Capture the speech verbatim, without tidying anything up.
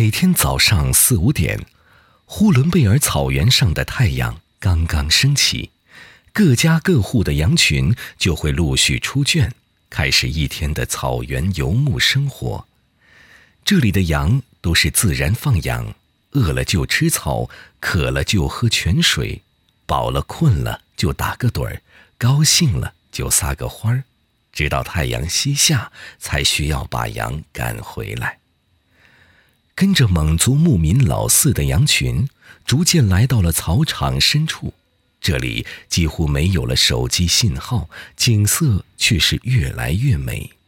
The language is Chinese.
每天早上四五点，呼伦贝尔草原上的太阳刚刚升起，各家各户的羊群就会陆续出圈，开始一天的草原游牧生活。这里的羊都是自然放养，饿了就吃草，渴了就喝泉水，饱了困了就打个盹儿，高兴了就撒个欢儿，直到太阳西下，才需要把羊赶回来。跟着蒙族牧民老四的羊群，逐渐来到了草场深处。这里几乎没有了手机信号，景色却是越来越美。